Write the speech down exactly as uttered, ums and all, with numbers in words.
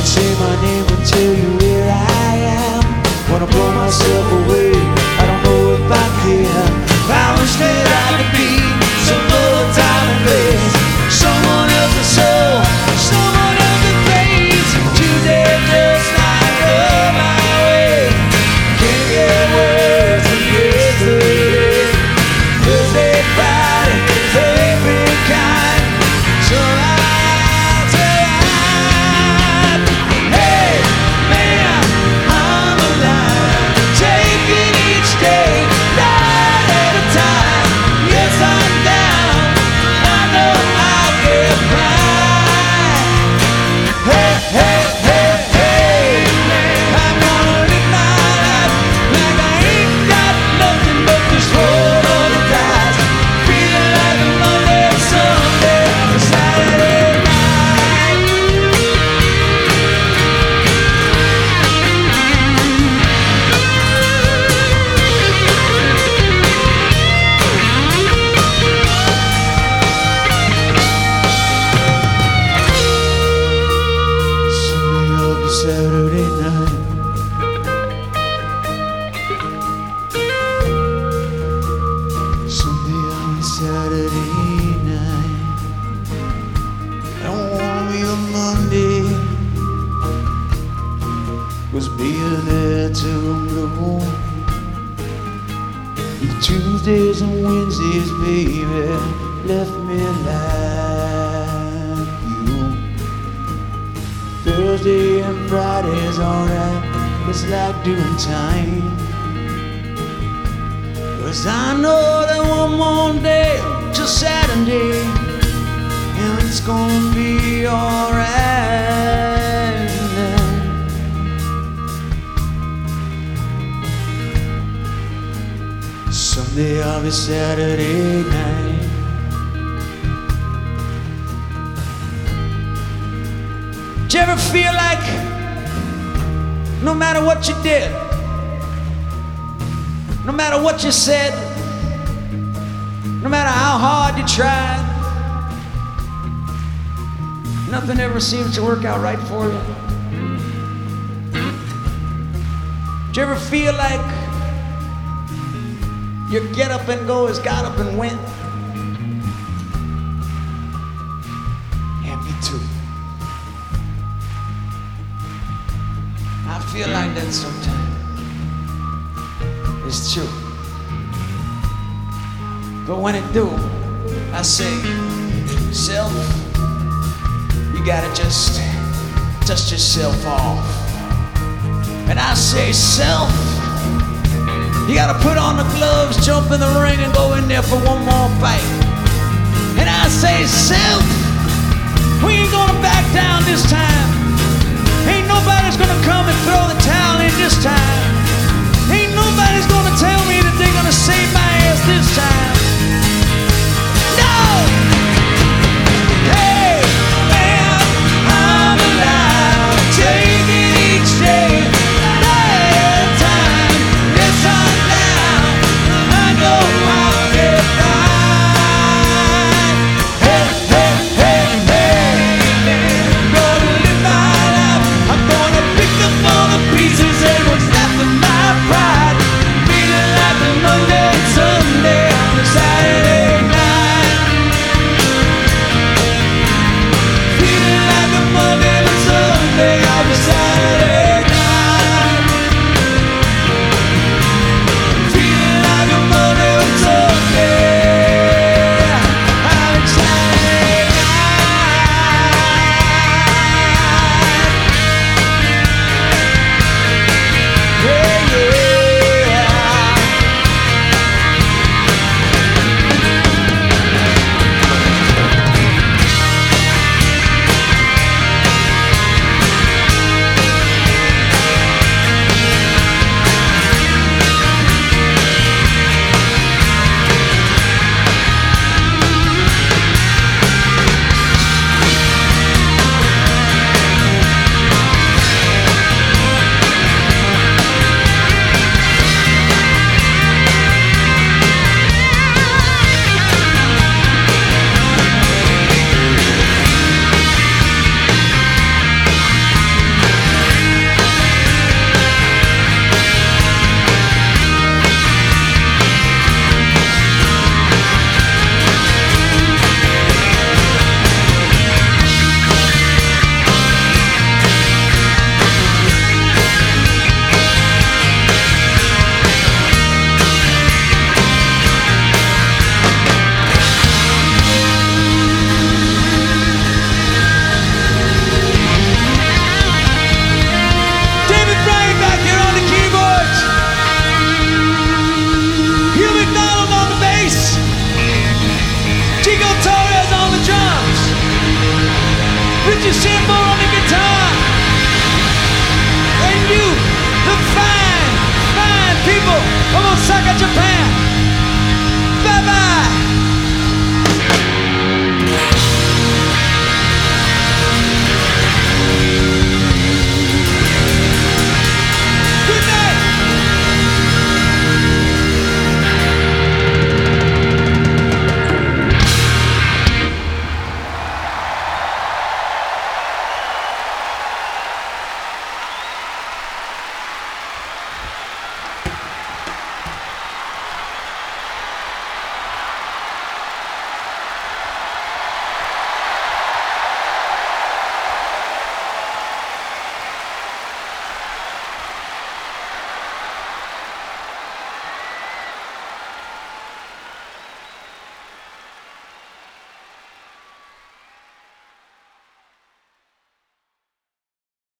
say my name and tell you where I am. Wanna blow myself away, I don't know if I can. I wish that I could be some other time and place, someone else's soul, someone else's face. Tuesday just like up my way, can't get worse than yesterday. Thursday, Friday, they've been kind, so I'll tell you, hey man, I'm alive, taking each day, night at a time. Yes, I'm down, I know I'll get by. Hey, hey, hey, hey, I'm gonna live my life like I ain't got nothing but this roll of the dice, feeling like a Monday, Sunday, or Saturday night. Sunday will be Saturday night. Sunday will be Saturday night. I don't wanna be a Monday, 'cause being there till I'm gone. The Tuesdays and Wednesdays, baby, left me like you. Thursday and Friday's alright, it's like doing time. 'Cause I know that one more day till Saturday, and it's gonna be alright. Someday I'll be Saturday night. Did you ever feel like no matter what you did, no matter what you said, no matter how hard you tried, nothing ever seems to work out right for you? Did you ever feel like your get up and go has got up and went? Yeah, me too. I feel like that sometimes. It's true. But when it do, I say, self, you gotta just dust yourself off. And I say, self, you gotta put on the gloves, jump in the ring, and go in there for one more fight. And I say, self, we ain't gonna back down this